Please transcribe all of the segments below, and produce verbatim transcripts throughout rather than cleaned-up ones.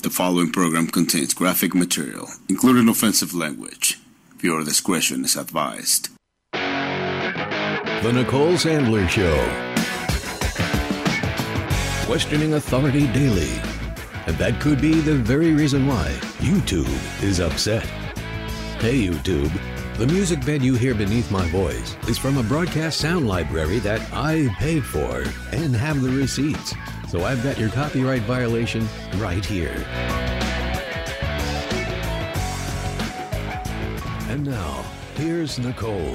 The following program contains graphic material, including offensive language. Viewer discretion is advised. The Nicole Sandler Show. Questioning authority daily. And that could be the very reason why YouTube is upset. Hey YouTube, the music bed you hear beneath my voice is from a broadcast sound library that I paid for and have the receipts. So I've got your copyright violation right here. And now, here's Nicole.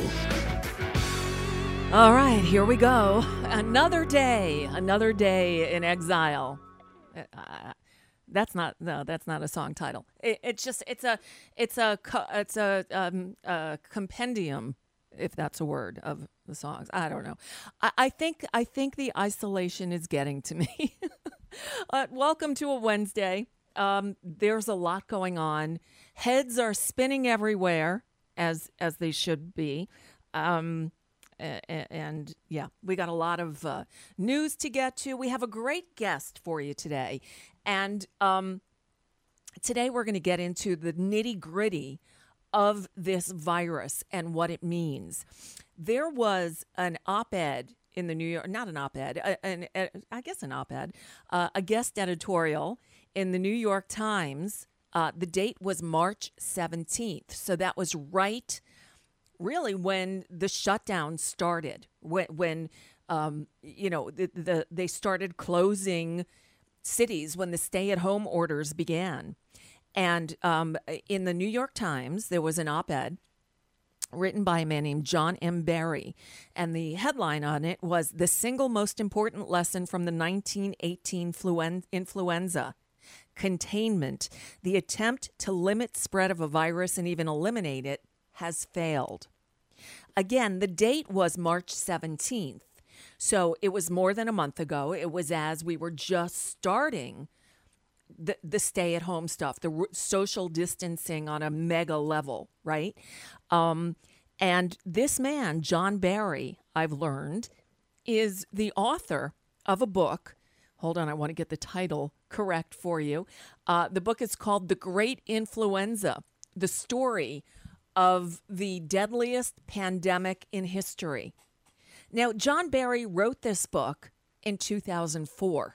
All right, here we go. Another day, another day in exile. Uh, that's not no, that's not a song title. It, it's just it's a it's a it's a, um, a compendium, if that's a word, of the songs. I don't know. I, I think I think the isolation is getting to me. uh, welcome to a Wednesday. Um, there's a lot going on. Heads are spinning everywhere, as as they should be. Um, and, and yeah, we got a lot of uh, news to get to. We have a great guest for you today, and um, today we're going to get into the nitty gritty of this virus and what it means. There was an op-ed in the New York, not an op-ed, an, an, I guess an op-ed, uh, a guest editorial in the New York Times. Uh, the date was March seventeenth. So that was right, really, when the shutdown started, when, when um, you know, the, the they started closing cities, when the stay-at-home orders began. And um, in the New York Times, there was an op-ed written by a man named John M. Barry. And the headline on it was, "The Single Most Important Lesson from the nineteen eighteen fluen- Influenza. Containment. The attempt to limit spread of a virus and even eliminate it has failed." Again, the date was March seventeenth. So it was more than a month ago. It was as we were just starting the the stay-at-home stuff, the r- social distancing on a mega level, right? Um, and this man, John Barry, I've learned, is the author of a book. Hold on, I want to get the title correct for you. Uh, the book is called The Great Influenza, the story of the deadliest pandemic in history. Now, John Barry wrote this book in two thousand four.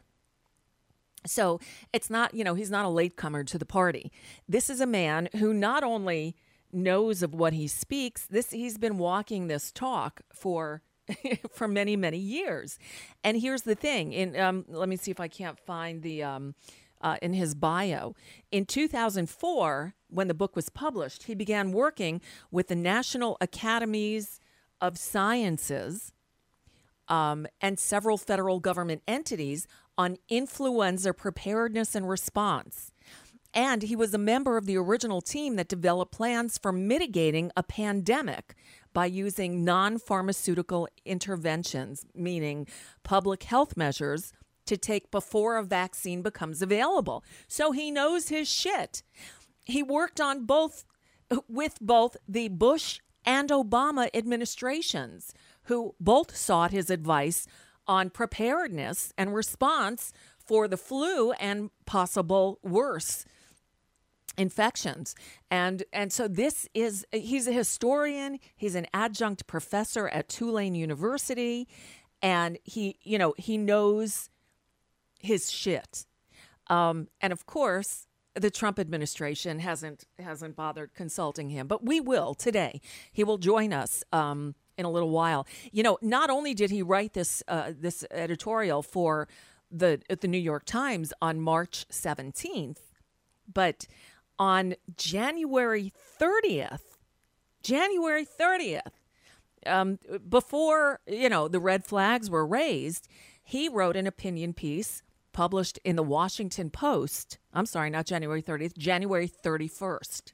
So it's not, you know, he's not a latecomer to the party. This is a man who not only knows of what he speaks, this he's been walking this talk for for many, many years. And here's the thing. In um, let me see if I can't find the um, uh, in his bio. In two thousand four, when the book was published, he began working with the National Academies of Sciences um, and several federal government entities on influenza preparedness and response. And he was a member of the original team that developed plans for mitigating a pandemic by using non-pharmaceutical interventions, meaning public health measures, to take before a vaccine becomes available. So he knows his shit. He worked on both with both the Bush and Obama administrations, who both sought his advice on preparedness and response for the flu and possible worse infections. And and so this is, he's a historian, he's an adjunct professor at Tulane University, and he, you know, he knows his shit. Um, and of course, the Trump administration hasn't hasn't bothered consulting him, but we will today. He will join us um, in a little while. You know, not only did he write this uh, this editorial for the the New York Times on March seventeenth, but on January thirtieth, January thirtieth, um, before, you know, the red flags were raised, he wrote an opinion piece published in the Washington Post. I'm sorry, not January thirtieth, January thirty-first.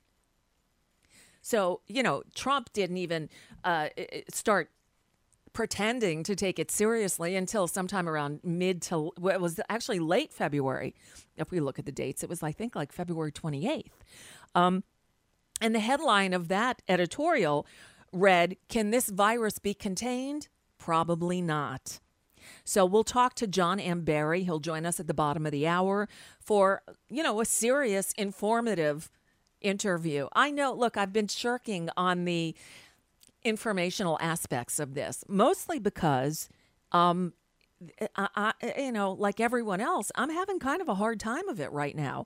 So, you know, Trump didn't even uh, start pretending to take it seriously until sometime around mid to, well, it was actually late February. If we look at the dates, it was, I think, like February twenty-eighth. Um, and the headline of that editorial read, "Can this virus be contained? Probably not." So we'll talk to John M. Barry. He'll join us at the bottom of the hour for, you know, a serious, informative interview. I know, look, I've been shirking on the informational aspects of this, mostly because, um, I, I, you know, like everyone else, I'm having kind of a hard time of it right now.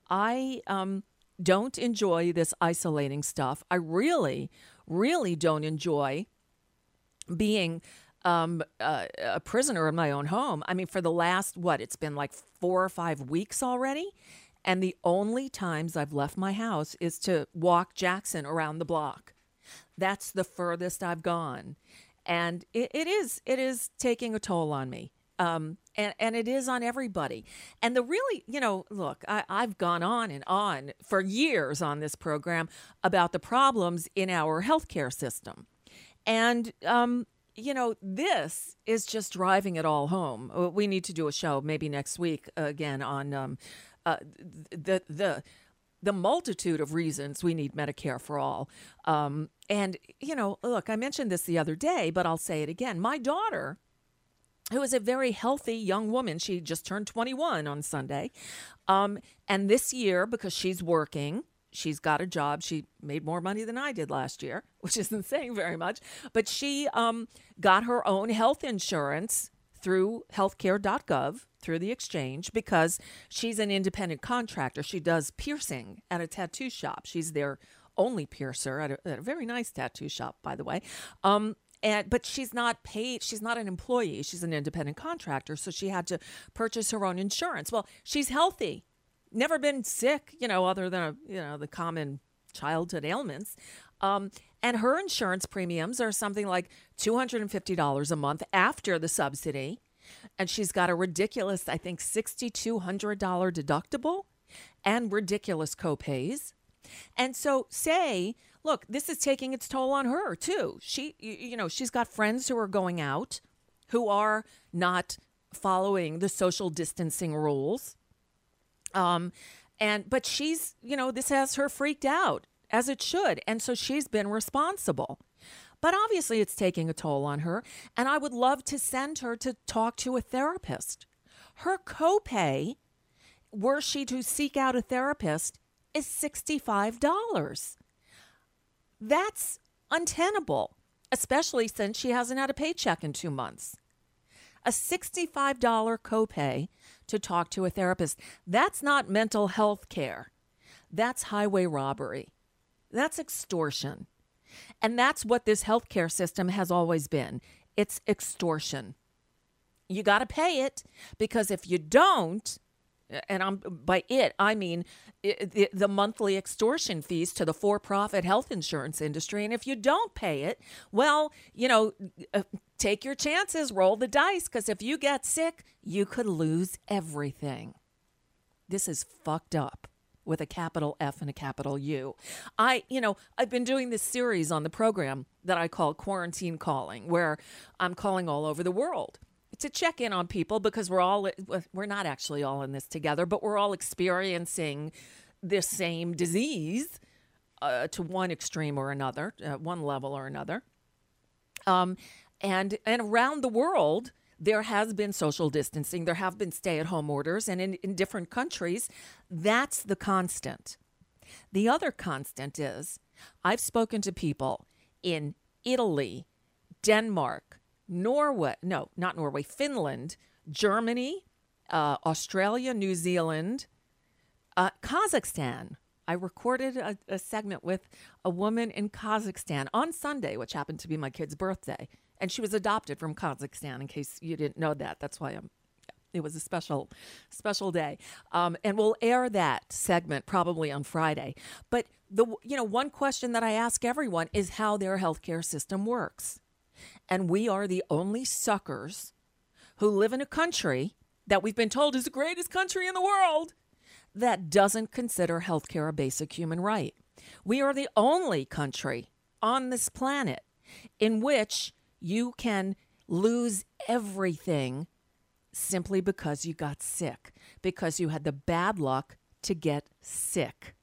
I um, don't enjoy this isolating stuff. I really, really don't enjoy being um, uh, a prisoner in my own home. I mean, for the last, what, it's been like four or five weeks already. And the only times I've left my house is to walk Jackson around the block. That's the furthest I've gone. And it, it is it is taking a toll on me. Um, and, and it is on everybody. And the really, you know, look, I, I've gone on and on for years on this program about the problems in our healthcare system. And, um, you know, this is just driving it all home. We need to do a show maybe next week again on um, uh, the the the multitude of reasons we need Medicare for all. Um, and, you know, look, I mentioned this the other day, but I'll say it again. My daughter, who is a very healthy young woman, she just turned twenty-one on Sunday. Um, and this year, because she's working, she's got a job. She made more money than I did last year, which isn't saying very much. But she um, got her own health insurance through healthcare dot gov, through the exchange, because she's an independent contractor. She does piercing at a tattoo shop. She's their only piercer at a, at a very nice tattoo shop, by the way. Um, and but she's not paid. She's not an employee. She's an independent contractor. So she had to purchase her own insurance. Well, she's healthy, never been sick, you know, other than, a, you know, the common childhood ailments. Um, and her insurance premiums are something like two hundred fifty dollars a month after the subsidy. And she's got a ridiculous, I think, six thousand two hundred dollars deductible and ridiculous copays. And so say, look, this is taking its toll on her, too. She, you know, she's got friends who are going out who are not following the social distancing rules. Um, and but she's, you know, this has her freaked out, as it should. And so she's been responsible. But obviously it's taking a toll on her. And I would love to send her to talk to a therapist. Her copay, were she to seek out a therapist, is sixty-five dollars. That's untenable, especially since she hasn't had a paycheck in two months. A sixty-five dollars copay to talk to a therapist. That's not mental health care. That's highway robbery. That's extortion. And that's what this healthcare system has always been. It's extortion. You got to pay it, because if you don't, and I'm by it, I mean the, the monthly extortion fees to the for-profit health insurance industry. And if you don't pay it, well, you know, uh, take your chances, roll the dice, because if you get sick, you could lose everything. This is fucked up. With a capital F and a capital U. I, you know, I've been doing this series on the program that I call Quarantine Calling, where I'm calling all over the world to check in on people, because we're all, we're not actually all in this together, but we're all experiencing this same disease uh, to one extreme or another, uh, one level or another. Um, and, and around the world, there has been social distancing. There have been stay-at-home orders. And in, in different countries, that's the constant. The other constant is I've spoken to people in Italy, Denmark, Norway, no, not Norway, Finland, Germany, uh, Australia, New Zealand, uh, Kazakhstan. I recorded a, a segment with a woman in Kazakhstan on Sunday, which happened to be my kid's birthday. And she was adopted from Kazakhstan, in case you didn't know that. That's why I'm, it was a special, special day. Um, and we'll air that segment probably on Friday. But the you know one question that I ask everyone is how their healthcare system works. And we are the only suckers who live in a country that we've been told is the greatest country in the world that doesn't consider healthcare a basic human right. We are the only country on this planet in which you can lose everything simply because you got sick, because you had the bad luck to get sick.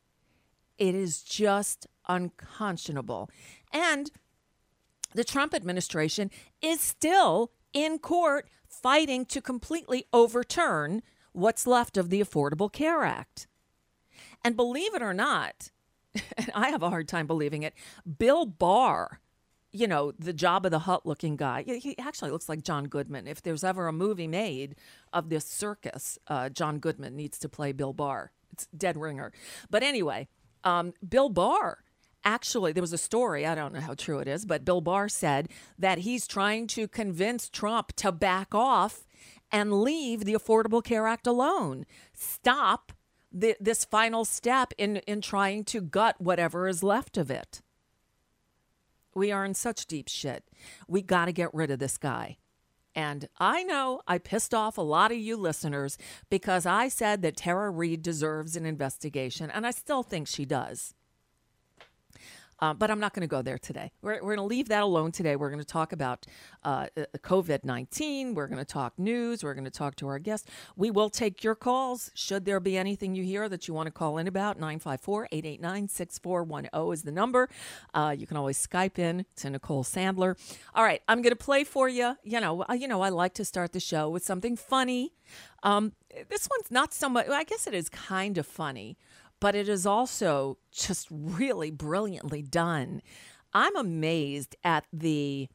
It is just unconscionable. And the Trump administration is still in court fighting to completely overturn what's left of the Affordable Care Act. And believe it or not, and I have a hard time believing it, Bill Barr, you know, the Jabba the Hutt looking guy, he actually looks like John Goodman. If there's ever a movie made of this circus, uh, John Goodman needs to play Bill Barr. It's dead ringer. But anyway, um, Bill Barr, actually, there was a story, I don't know how true it is, but Bill Barr said that he's trying to convince Trump to back off and leave the Affordable Care Act alone. Stop the, this final step in, in trying to gut whatever is left of it. We are in such deep shit. We got to get rid of this guy. And I know I pissed off a lot of you listeners because I said that Tara Reade deserves an investigation, and I still think she does. Uh, but I'm not going to go there today. We're, we're going to leave that alone today. We're going to talk about uh, COVID nineteen. We're going to talk news. We're going to talk to our guests. We will take your calls. Should there be anything you hear that you want to call in about, nine five four, eight eight nine, six four one zero is the number. Uh, you can always Skype in to Nicole Sandler. All right, I'm going to play for you. You know, you know, I like to start the show with something funny. Um, this one's not so much, I guess it is kind of funny, but it is also just really brilliantly done. I'm amazed at the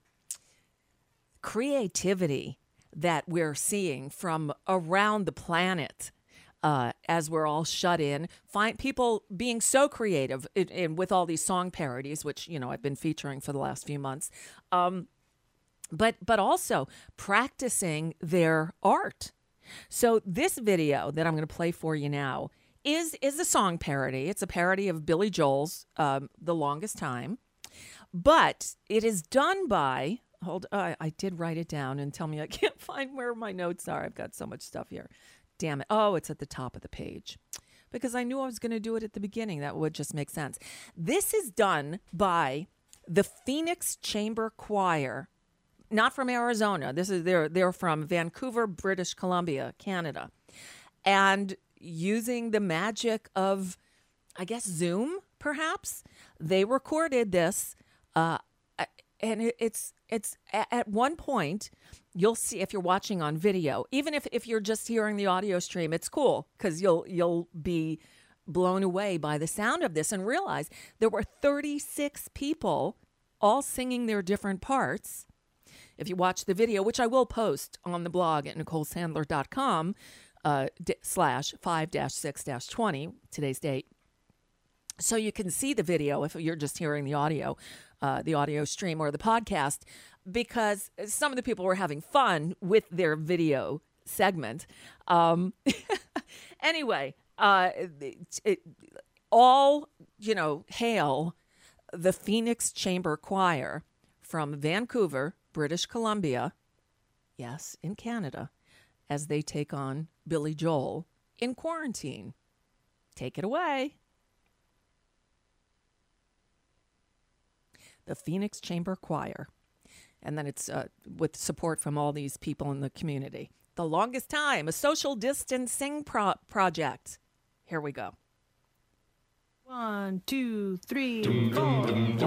creativity that we're seeing from around the planet uh, as we're all shut in. Find people being so creative in, in, with all these song parodies, which, you know, I've been featuring for the last few months, um, but but also practicing their art. So this video that I'm going to play for you now is is a song parody. It's a parody of Billy Joel's um, The Longest Time. But it is done by, hold, uh, I did write it down, and tell me I can't find where my notes are. I've got so much stuff here. Damn it. Oh, it's at the top of the page. Because I knew I was going to do it at the beginning. That would just make sense. This is done by the Phoenix Chamber Choir, not from Arizona. This is they're they're from Vancouver, British Columbia, Canada. And using the magic of, I guess, Zoom, perhaps, they recorded this. Uh, and it, it's it's at one point, you'll see if you're watching on video, even if, if you're just hearing the audio stream, it's cool because you'll you'll be blown away by the sound of this and realize there were thirty-six people all singing their different parts. If you watch the video, which I will post on the blog at nicole sandler dot com, uh, d- slash five dash six dash twenty, today's date, so you can see the video if you're just hearing the audio, uh, the audio stream or the podcast, because some of the people were having fun with their video segment. Um, anyway, uh, it, it, all, you know, hail the Phoenix Chamber Choir from Vancouver, British Columbia, yes, in Canada, as they take on Billy Joel in quarantine. Take it away. The Phoenix Chamber Choir. And then it's uh, with support from all these people in the community. The Longest Time, a social distancing pro- project. Here we go. One, two, three, four.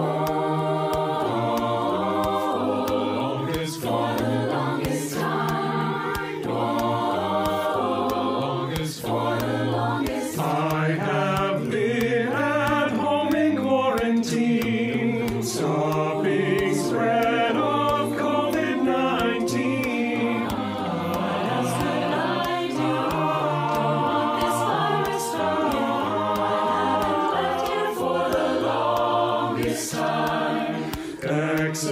For the longest time, longest for the longest time. I have been at home in quarantine, stopping spread of COVID nineteen. What else could I do? Don't want this virus from you. I haven't left here for the longest time.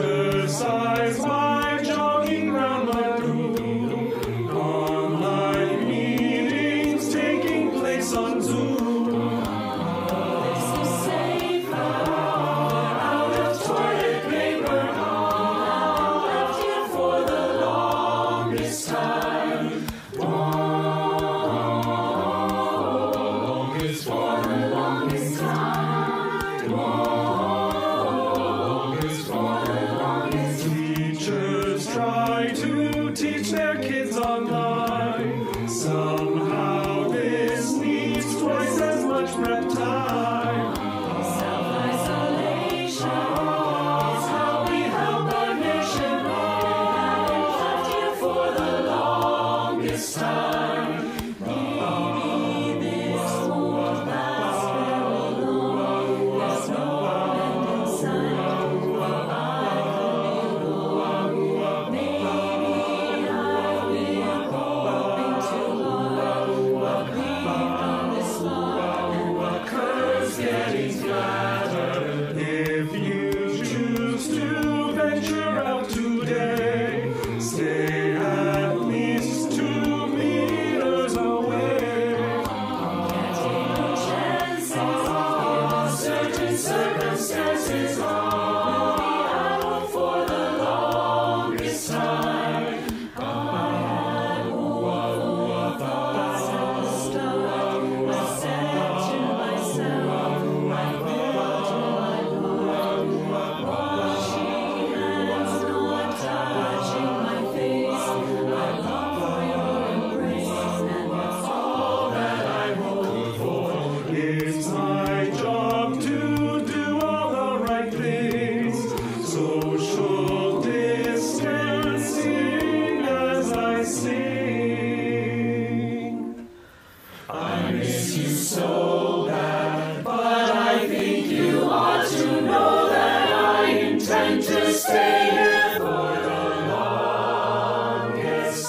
miss you so bad, but I think you ought to know that I intend to stay here for the longest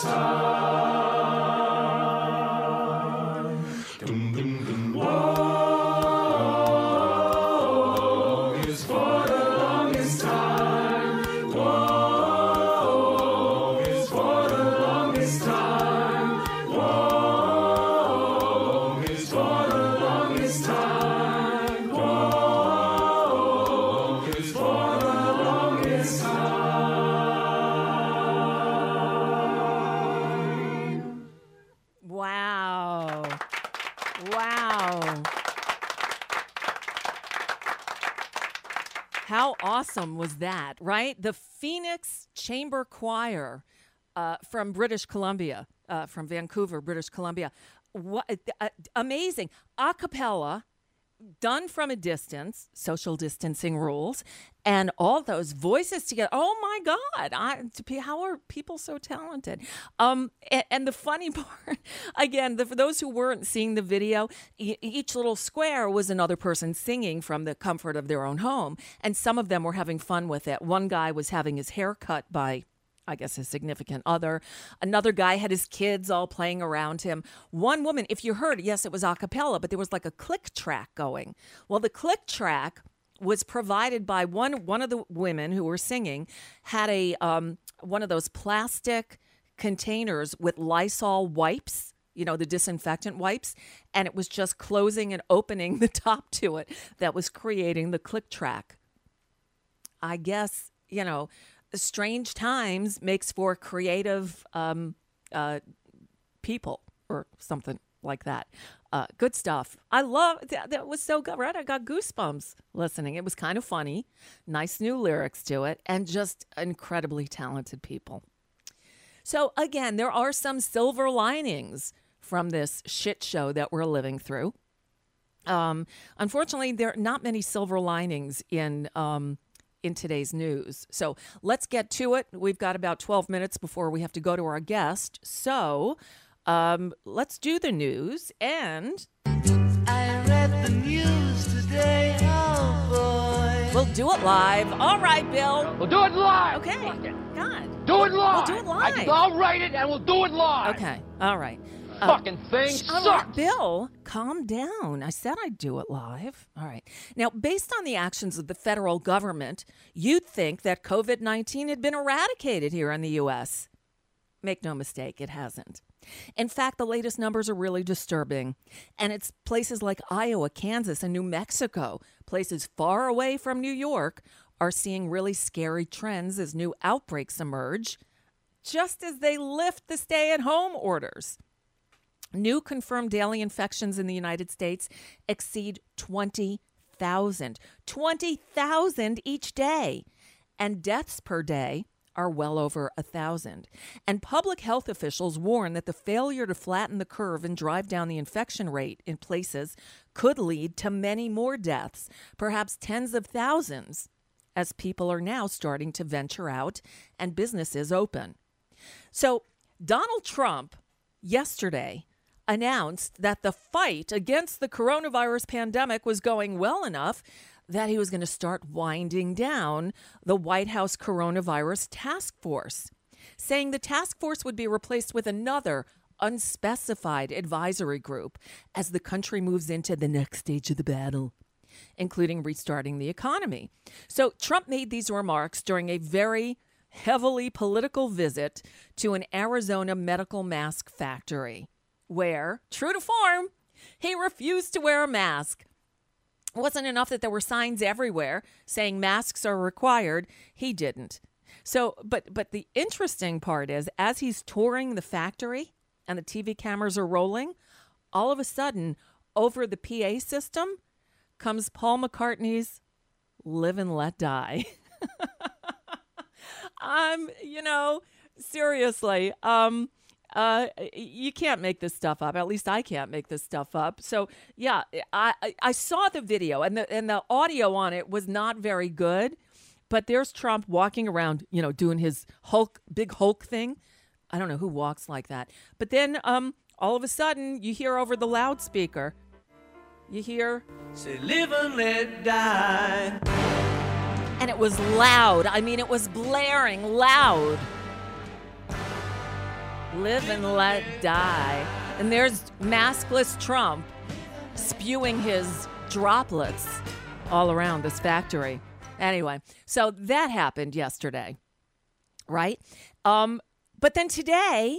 time. Dum, dum, dum. Whoa, is for the longest time. Whoa, is for the longest time. Whoa, is for the longest time. Whoa, is for the longest time. Wow. Wow. How awesome was that, right? The Phoenix Chamber Choir uh, from British Columbia, uh, from Vancouver, British Columbia. What, uh, amazing. A cappella, done from a distance, social distancing rules, and all those voices together. Oh my God! I, how are people so talented? Um, and, and the funny part, again, the, for those who weren't seeing the video, e- each little square was another person singing from the comfort of their own home, and some of them were having fun with it. One guy was having his hair cut by, I guess, his significant other. Another guy had his kids all playing around him. One woman, if you heard, yes, it was a cappella, but there was like a click track going. Well, the click track was provided by one one of the women who were singing, had a um, one of those plastic containers with Lysol wipes, you know, the disinfectant wipes, and it was just closing and opening the top to it that was creating the click track. I guess, you know, strange times makes for creative um, uh, people or something like that. Uh, good stuff. I love that. That was so good, right? I got goosebumps listening. It was kind of funny, nice new lyrics to it, and just incredibly talented people. So again, there are some silver linings from this shit show that we're living through. Um, unfortunately, there are not many silver linings in um, in today's news. So let's get to it. We've got about twelve minutes before we have to go to our guest. So um, let's do the news. And I read the news today, oh boy. we'll do it live. All right, Bill. We'll do it live. Okay. Fuck it. God. Do it live. We'll do it I, live. I'll write it and we'll do it live. Okay. All right. Uh, Fucking thing All right, sucks. Bill, calm down. I said I'd do it live. All right. Now, based on the actions of the federal government, you'd think that covid nineteen had been eradicated here in the U S. Make no mistake, it hasn't. In fact, the latest numbers are really disturbing. And it's places like Iowa, Kansas, and New Mexico, places far away from New York, are seeing really scary trends as new outbreaks emerge, just as they lift the stay-at-home orders. New confirmed daily infections in the United States exceed twenty thousand. twenty thousand each day. And deaths per day are well over one thousand. And public health officials warn that the failure to flatten the curve and drive down the infection rate in places could lead to many more deaths, perhaps tens of thousands, as people are now starting to venture out and businesses open. So Donald Trump yesterday announced that the fight against the coronavirus pandemic was going well enough that he was going to start winding down the White House Coronavirus Task Force, saying the task force would be replaced with another unspecified advisory group as the country moves into the next stage of the battle, including restarting the economy. So Trump made these remarks during a very heavily political visit to an Arizona medical mask factory, where, true to form, he refused to wear a mask. It wasn't enough that there were signs everywhere saying masks are required. He didn't. So, but but the interesting part is, as he's touring the factory and the T V cameras are rolling, all of a sudden, over the P A system comes Paul McCartney's "Live and Let Die." um, you know, seriously, um, uh, you can't make this stuff up. At least I can't make this stuff up. So yeah, I, I, I saw the video and the and the audio on it was not very good. But there's Trump walking around, you know, doing his Hulk, big Hulk thing. I don't know who walks like that. But then um, all of a sudden, you hear over the loudspeaker, you hear, Say live and let die. and it was loud. I mean, it was blaring loud. Live and let die. And there's maskless Trump spewing his droplets all around this factory. Anyway, so that happened yesterday, right? Um, but then today,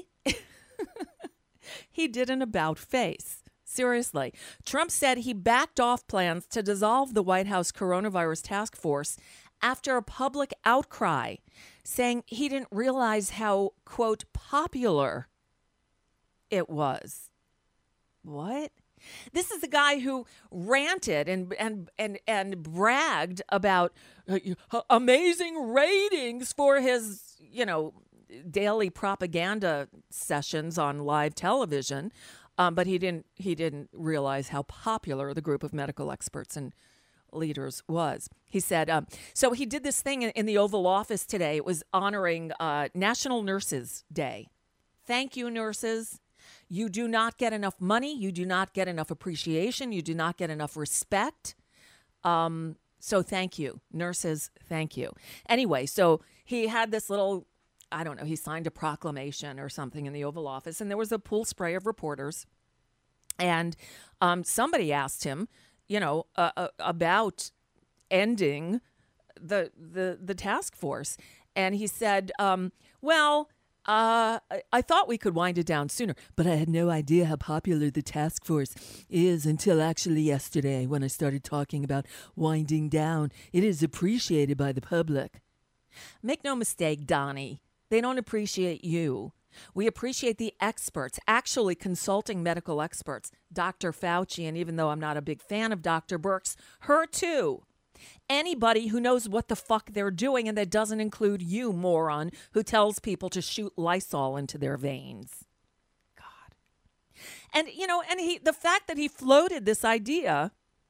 he did an about face. Seriously. Trump said he backed off plans to dissolve the White House coronavirus task force after a public outcry, saying he didn't realize how, quote, popular it was. What? This is the guy who ranted and and and and bragged about uh, amazing ratings for his, you know, daily propaganda sessions on live television, um, but he didn't he didn't realize how popular the group of medical experts and leaders was. He said, um, so he did this thing in, in the Oval Office today. It was honoring uh, National Nurses Day. Thank you, nurses. You do not get enough money. You do not get enough appreciation. You do not get enough respect. Um, so thank you, nurses. Thank you. Anyway, so he had this little, I don't know, he signed a proclamation or something in the Oval Office, and there was a pool spray of reporters. And um, somebody asked him, you know, uh, uh, about ending the the the task force, and he said, um, well, Uh, I, I thought we could wind it down sooner, but I had no idea how popular the task force is until actually yesterday when I started talking about winding down. It is appreciated by the public. Make no mistake, Donnie, they don't appreciate you. We appreciate the experts, actually consulting medical experts, Doctor Fauci, and even though I'm not a big fan of Doctor Birx, her too. Anybody who knows what the fuck they're doing, and that doesn't include you, moron, who tells people to shoot Lysol into their veins. God. And, you know, and he, the fact that he floated this idea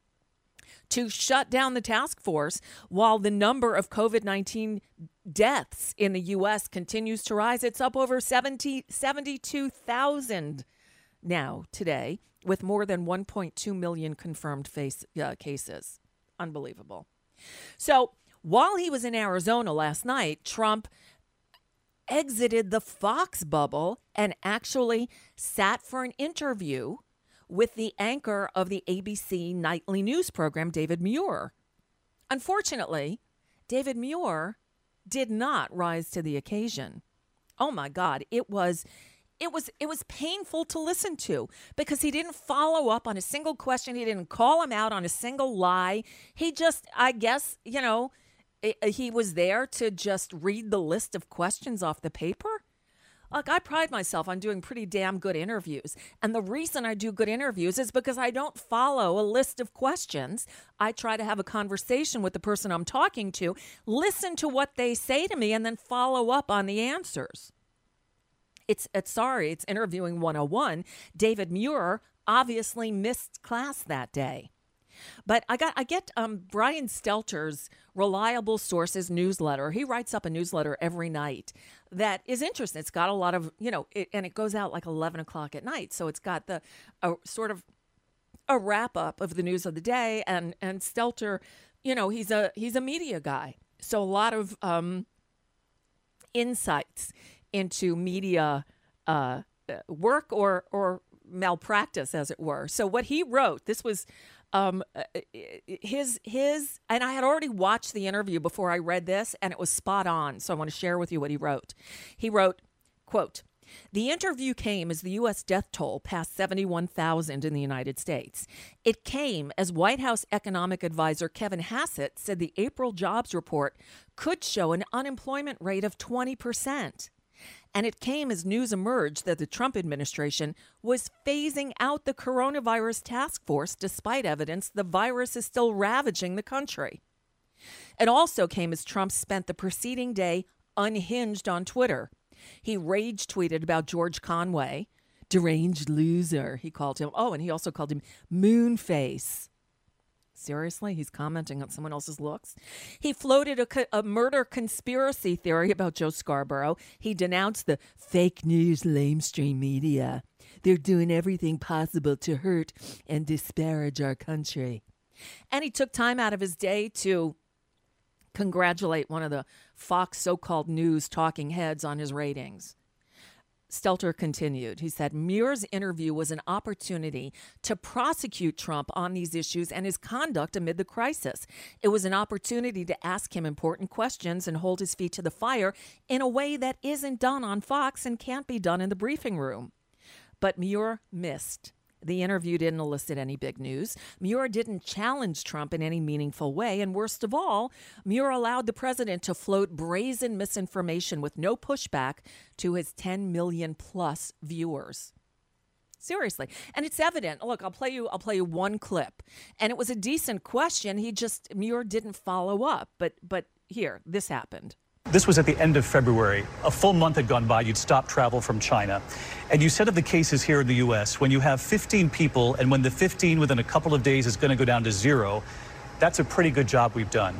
to shut down the task force while the number of COVID nineteen deaths in the U S continues to rise. It's up over seventy, seventy-two thousand now today, with more than one point two million confirmed face, uh, cases. Unbelievable. So while he was in Arizona last night, Trump exited the Fox bubble and actually sat for an interview with the anchor of the A B C nightly news program, David Muir. Unfortunately, David Muir did not rise to the occasion. Oh my God, it was It was it was painful to listen to because he didn't follow up on a single question. He didn't call him out on a single lie. He just, I guess, you know, he was there to just read the list of questions off the paper. Look, I pride myself on doing pretty damn good interviews. And the reason I do good interviews is because I don't follow a list of questions. I try to have a conversation with the person I'm talking to, listen to what they say to me, and then follow up on the answers. It's, it's sorry, it's interviewing one oh one. David Muir obviously missed class that day. But I got I get um, Brian Stelter's Reliable Sources newsletter. He writes up a newsletter every night that is interesting. It's got a lot of, you know, it, and it goes out like eleven o'clock at night. So it's got the a, sort of a wrap up of the news of the day. And and Stelter, you know, he's a he's a media guy. So a lot of um, insights into media uh, work or or malpractice, as it were. So what he wrote, this was um, his his, and I had already watched the interview before I read this, and it was spot on. So I want to share with you what he wrote. He wrote, quote, "The interview came as the U S death toll passed seventy-one thousand in the United States. It came as White House economic advisor Kevin Hassett said the April jobs report could show an unemployment rate of twenty percent. And it came as news emerged that the Trump administration was phasing out the coronavirus task force despite evidence the virus is still ravaging the country. It also came as Trump spent the preceding day unhinged on Twitter. He rage tweeted about George Conway, deranged loser, he called him. Oh, and he also called him Moonface. Seriously, he's commenting on someone else's looks. He floated a, co- a murder conspiracy theory about Joe Scarborough. He denounced the fake news lamestream media. they're doing everything possible to hurt and disparage our country. And he took time out of his day to congratulate one of the Fox so-called news talking heads on his ratings. Stelter continued. He said, Muir's interview was an opportunity to prosecute Trump on these issues and his conduct amid the crisis. It was an opportunity to ask him important questions and hold his feet to the fire in a way that isn't done on Fox and can't be done in the briefing room. But Muir missed. The interview didn't elicit any big news. Muir didn't challenge Trump in any meaningful way. And worst of all, Muir allowed the president to float brazen misinformation with no pushback to his ten million plus viewers. Seriously. And it's evident. Look, I'll play you I'll play you one clip. And it was a decent question. He just Muir didn't follow up. But but here, this happened. This was at the end of February. A full month had gone by. You'd stopped travel from China. And you said of the cases here in the U S, when you have fifteen people and when the fifteen within a couple of days is going to go down to zero, that's a pretty good job we've done.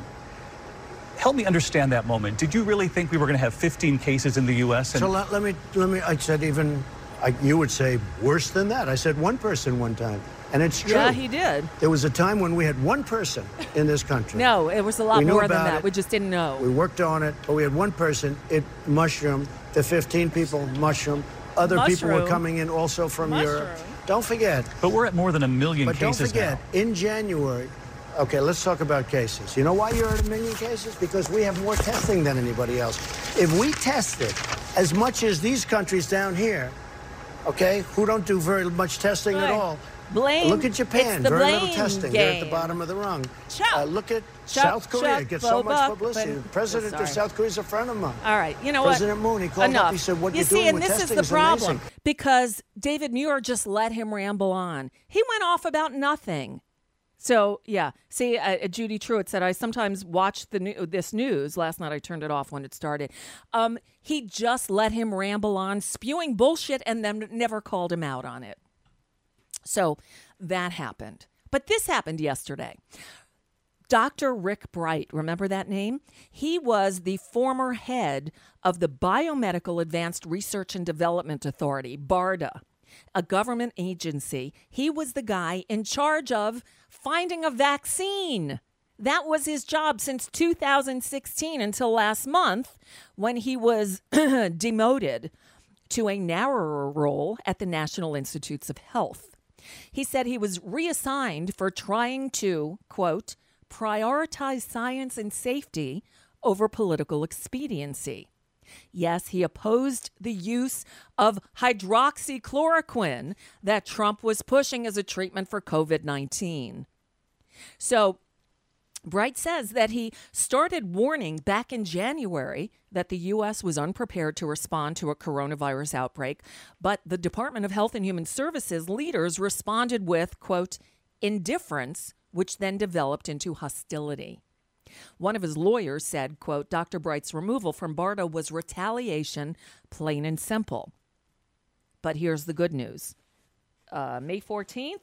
Help me understand that moment. Did you really think we were going to have fifteen cases in the U S? And so let, let me, let me, I said even, I, you would say worse than that. I said one person one time. And it's true. Yeah, he did. There was a time when we had one person in this country. No, it was a lot we more than that. It. We just didn't know. We worked on it, but we had one person. It mushroomed. The fifteen people mushroomed. Other Mushroom. people were coming in also from Mushroom. Europe. Don't forget. But we're at more than a million but cases don't forget, now. in January, okay, let's talk about cases. You know why you're at a million cases? Because we have more testing than anybody else. If we tested as much as these countries down here, okay, who don't do very much testing right. at all, Blame. look at Japan, It's the very blame little testing. Game. They're at the bottom of the rung. Chuck. Uh, look at Chuck, South Korea. Chuck, Gets so much Bobuck, publicity. but- The president Sorry. of South Korea is a friend of mine. All right, you know President what? Moon, he called Enough. up, he said, what you you're see, doing and with this is testing the is problem amazing. because David Muir just let him ramble on. He went off about nothing. So yeah, see, uh, Judy Truitt said I sometimes watch the new, this news. Last night I turned it off when it started. Um, he just let him ramble on, spewing bullshit, and then never called him out on it. So that happened. But this happened yesterday. Doctor Rick Bright, remember that name? He was the former head of the Biomedical Advanced Research and Development Authority, BARDA, a government agency. He was the guy in charge of finding a vaccine. That was his job since two thousand sixteen until last month when he was demoted to a narrower role at the National Institutes of Health. He said he was reassigned for trying to, quote, prioritize science and safety over political expediency. Yes, he opposed the use of hydroxychloroquine that Trump was pushing as a treatment for COVID nineteen. So Bright says that he started warning back in January that the U S was unprepared to respond to a coronavirus outbreak, but the Department of Health and Human Services leaders responded with, quote, indifference, which then developed into hostility. One of his lawyers said, quote, Doctor Bright's removal from BARDA was retaliation, plain and simple. But here's the good news. Uh, May fourteenth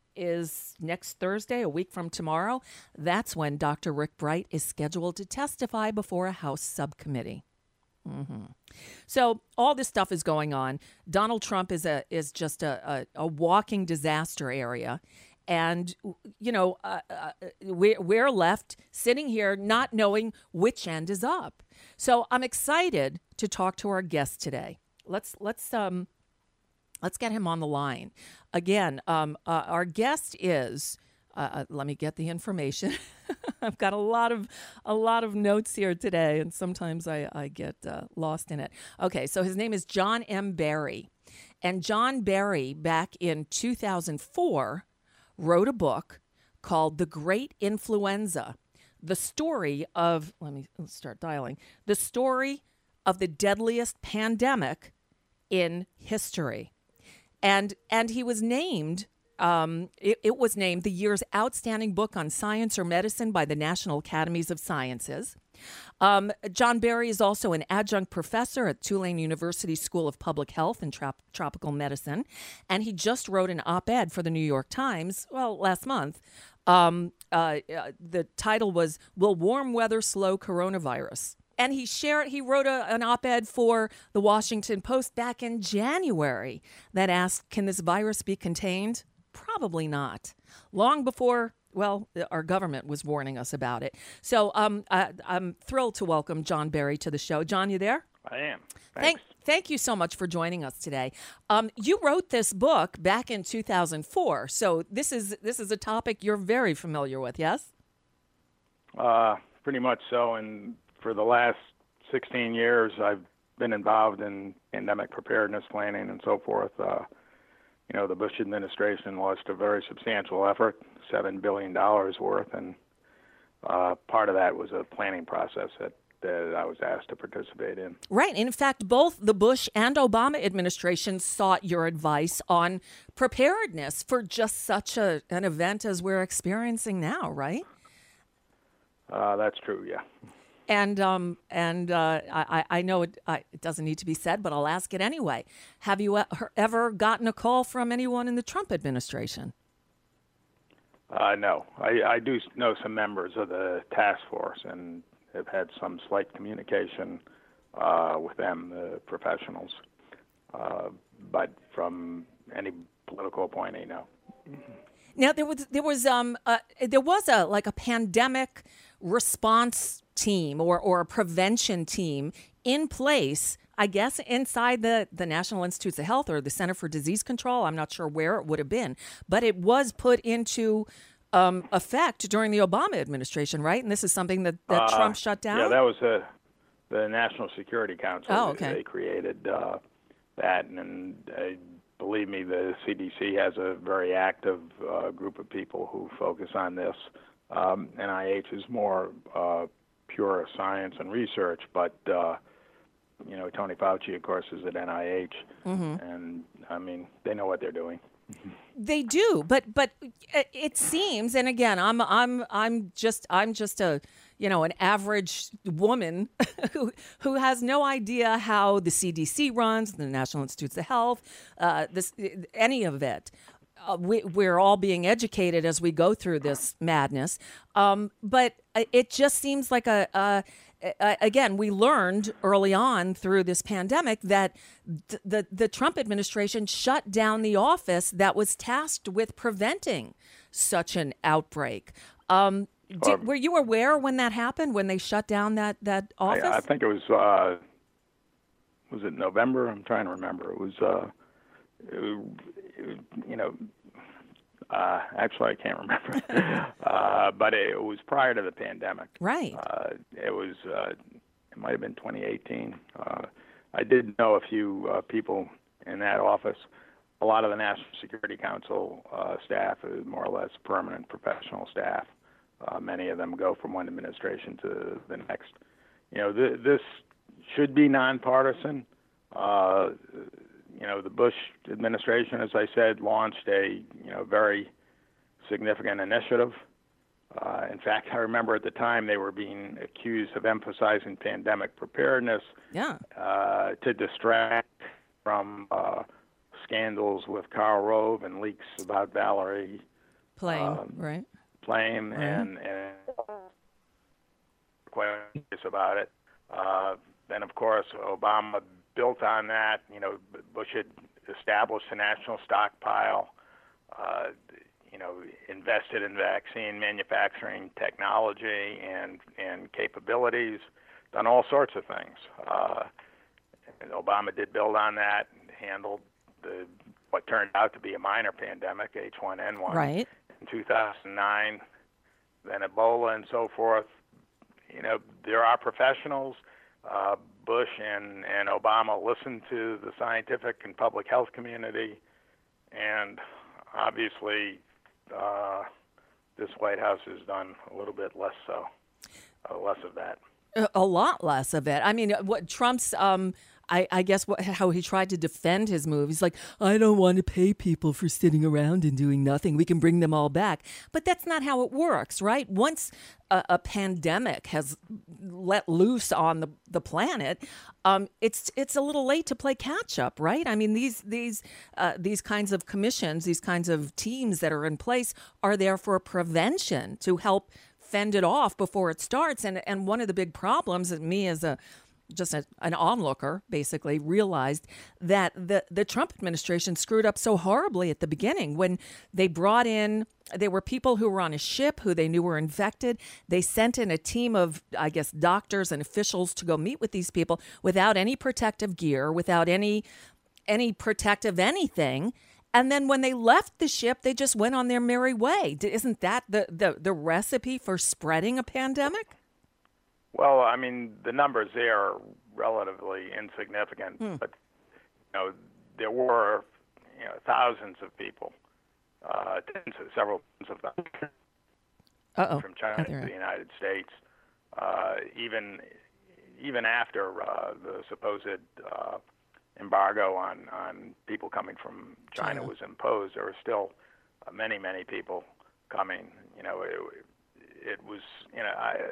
is next Thursday, a week from tomorrow. That's when Doctor Rick Bright is scheduled to testify before a House subcommittee. Mm-hmm. So all this stuff is going on. Donald Trump is a is just a, a, a walking disaster area. And, you know, uh, uh, we're, we're left sitting here not knowing which end is up. So I'm excited to talk to our guest today. Let's let's um let's get him on the line. Again, um, uh, our guest is. Uh, let me get the information. I've got a lot of a lot of notes here today, and sometimes I I get uh, lost in it. Okay, so his name is John M. Barry, and John Barry back in two thousand four. Wrote a book called The Great Influenza, the story of, let me let's start dialing, the story of the deadliest pandemic in history. And and he was named, um, it, it was named the year's outstanding book on science or medicine by the National Academies of Sciences. Um, John Barry is also an adjunct professor at Tulane University School of Public Health and Trop- Tropical Medicine, and he just wrote an op-ed for the New York Times, well, last month. Um, uh, uh, the title was, Will Warm Weather Slow Coronavirus? and he shared. He wrote a, an op-ed for the Washington Post back in January that asked, "Can this virus be contained?" Probably not. Long before, well, our government was warning us about it. So um, I, I'm thrilled to welcome John Barry to the show. John, you there? I am. Thanks. Thank, thank you so much for joining us today. Um, you wrote this book back in two thousand four, so this is this is a topic you're very familiar with, yes? Uh, pretty much so. And for the last sixteen years, I've been involved in pandemic preparedness planning and so forth. Uh, You know, the Bush administration launched a very substantial effort, seven billion dollars worth, and uh, part of that was a planning process that, that I was asked to participate in. Right. In fact, both the Bush and Obama administrations sought your advice on preparedness for just such a, an event as we're experiencing now, right? Uh, that's true, yeah. And um, and uh, I, I know it, I, it doesn't need to be said, but I'll ask it anyway. Have you ever gotten a call from anyone in the Trump administration? Uh, no. I, I do know some members of the task force and have had some slight communication uh, with them, the professionals. Uh, but from any political appointee, no. Now, there was there was um uh, there was a like a pandemic response team or or a prevention team in place, I guess, inside the, the National Institutes of Health or the Center for Disease Control. I'm not sure where it would have been, but it was put into um, effect during the Obama administration, right? And this is something that, that uh, Trump shut down? Yeah, that was a, the National Security Council. Oh, okay. They created uh, that, and, and uh, believe me, the C D C has a very active uh, group of people who focus on this. Um, N I H is more uh, pure science and research, but uh, you know, Tony Fauci, of course, is at N I H, mm-hmm. and I mean, they know what they're doing. They do, but but it seems, and again, I'm I'm I'm just I'm just a you know an average woman who who has no idea how the C D C runs, the National Institutes of Health, uh, this any of it. Uh, we, we're all being educated as we go through this madness, um, but it just seems like a, a, a. Again, we learned early on through this pandemic that th- the the Trump administration shut down the office that was tasked with preventing such an outbreak. Um, did, were you aware when that happened? When they shut down that that office? I, I think it was. Uh, was it November? I'm trying to remember. It was. Uh, it, it, you know. Uh, actually, I can't remember, uh, but it was prior to the pandemic. Right. Uh, it was. Uh, it might have been twenty eighteen. Uh, I did know a few uh, people in that office. A lot of the National Security Council uh, staff is more or less permanent professional staff. Uh, many of them go from one administration to the next. You know, th- this should be nonpartisan. Uh, You know, the Bush administration, as I said, launched a, you know, very significant initiative. Uh, in fact, I remember at the time they were being accused of emphasizing pandemic preparedness yeah. uh, to distract from uh, scandals with Karl Rove and leaks about Valerie Plame, um, right? Plame, right. and, and quite curious about it. Uh, then, of course, Obama built on that. You know, Bush had established a national stockpile, uh, you know, invested in vaccine manufacturing technology and, and capabilities, done all sorts of things. Uh, and Obama did build on that and handled the what turned out to be a minor pandemic, H one N one, right. in two thousand nine, then Ebola and so forth. You know, there are professionals. Uh, Bush and, and Obama listened to the scientific and public health community, and obviously uh, this White House has done a little bit less so, uh, less of that. A lot less of it. I mean, what Trump's, um, I, I guess what, how he tried to defend his move. He's like, I don't want to pay people for sitting around and doing nothing. We can bring them all back. But that's not how it works, right? Once a, a pandemic has let loose on the, the planet, um, it's it's a little late to play catch up, right? I mean, these these uh, these kinds of commissions, these kinds of teams that are in place are there for prevention to help fend it off before it starts. And and one of the big problems that me as a just a, an onlooker basically realized that the, the Trump administration screwed up so horribly at the beginning when they brought in, there were people who were on a ship who they knew were infected. They sent in a team of, I guess, doctors and officials to go meet with these people without any protective gear, without any any protective anything. And then when they left the ship, they just went on their merry way. Isn't that the, the, the recipe for spreading a pandemic? Well, I mean, the numbers there are relatively insignificant, hmm. but you know, there were you know thousands of people, uh, tens of, several tens of thousands Uh-oh. from China to the United States. Uh, even even after uh, the supposed uh, embargo on, on people coming from China, China was imposed, there were still uh, many many people coming. You know. It, It was, you know, I,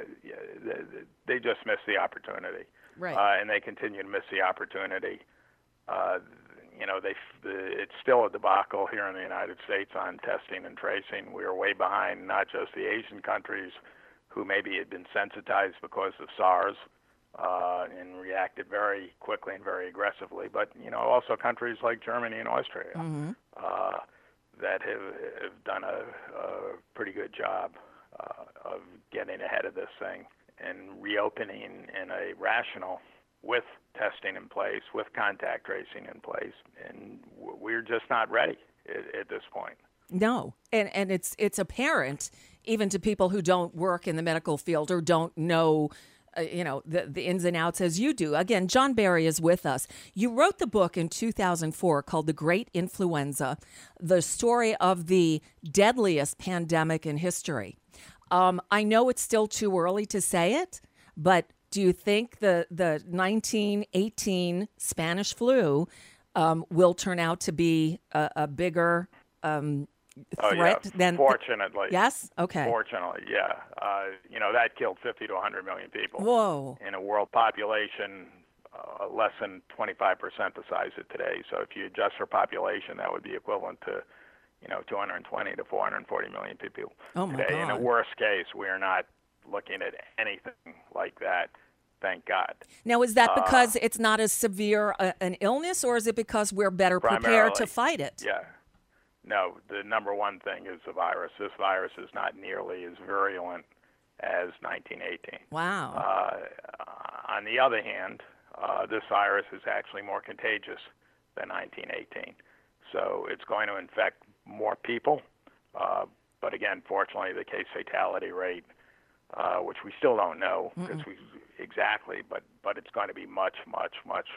they just missed the opportunity, right? Uh, and they continue to miss the opportunity. Uh, you know, they it's still a debacle here in the United States on testing and tracing. We are way behind, not just the Asian countries, who maybe had been sensitized because of SARS uh, and reacted very quickly and very aggressively, but you know, also countries like Germany and Austria mm-hmm. uh, that have, have done a, a pretty good job. Uh, of getting ahead of this thing and reopening in a rational, with testing in place, with contact tracing in place, and we're just not ready at, at this point. No, and and it's it's apparent even to people who don't work in the medical field or don't know, uh, you know, the the ins and outs as you do. Again, John Barry is with us. You wrote the book in two thousand four called The Great Influenza, the story of the deadliest pandemic in history. Um, I know it's still too early to say it, but do you think the, the nineteen eighteen Spanish flu um, will turn out to be a, a bigger um, threat oh, yeah. than... Fortunately. Yes? Okay. Fortunately, yeah. Uh, you know, that killed fifty to one hundred million people. Whoa. In a world population uh, less than twenty-five percent the size of today. So if you adjust for population, that would be equivalent to you know, two hundred twenty to four hundred forty million people oh my today. God. In a worst case, we are not looking at anything like that, thank God. Now, is that because uh, it's not as severe a, an illness, or is it because we're better prepared to fight it? Yeah. No, the number one thing is the virus. This virus is not nearly as virulent as nineteen eighteen. Wow. Uh, on the other hand, uh, this virus is actually more contagious than nineteen eighteen. So it's going to infect more people, uh, but again, fortunately, the case fatality rate, uh, which we still don't know because we exactly, but but it's going to be much, much, much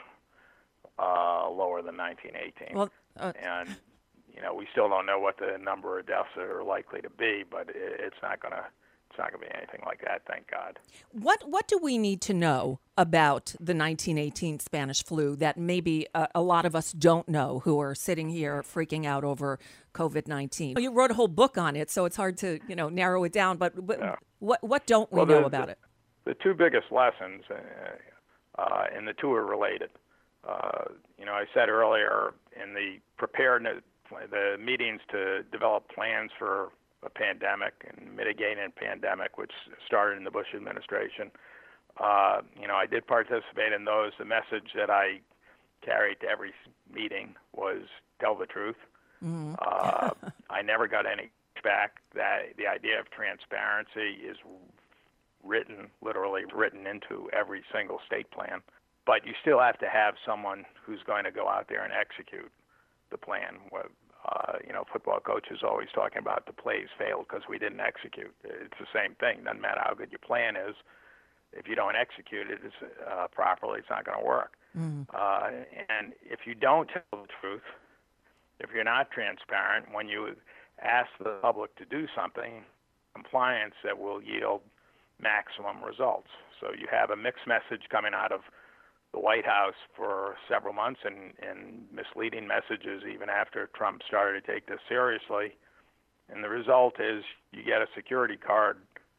uh, lower than nineteen eighteen. Well, uh, and you know, we still don't know what the number of deaths are likely to be, but it, it's not going to. It's not going to be anything like that, thank God. What what do we need to know about the nineteen eighteen Spanish flu that maybe a, a lot of us don't know who are sitting here freaking out over COVID nineteen? You wrote a whole book on it, so it's hard to you know narrow it down. But, but yeah. what what don't we well, know the, about the, it? The two biggest lessons, uh, uh, and the two are related. Uh, you know, I said earlier in the preparedness, the meetings to develop plans for a pandemic and mitigating a pandemic, which started in the Bush administration. Uh, you know, I did participate in those. The message that I carried to every meeting was tell the truth. Mm-hmm. uh, I never got any back. That the idea of transparency is written, literally written into every single state plan. But you still have to have someone who's going to go out there and execute the plan. Uh, you know, football coaches always talking about the plays failed because we didn't execute. It's the same thing. Doesn't matter how good your plan is. If you don't execute it uh, properly, it's not going to work. Mm. Uh, and if you don't tell the truth, if you're not transparent, when you ask the public to do something, compliance that will yield maximum results. So you have a mixed message coming out of the White House for several months and, and misleading messages even after Trump started to take this seriously. And the result is you get a security guard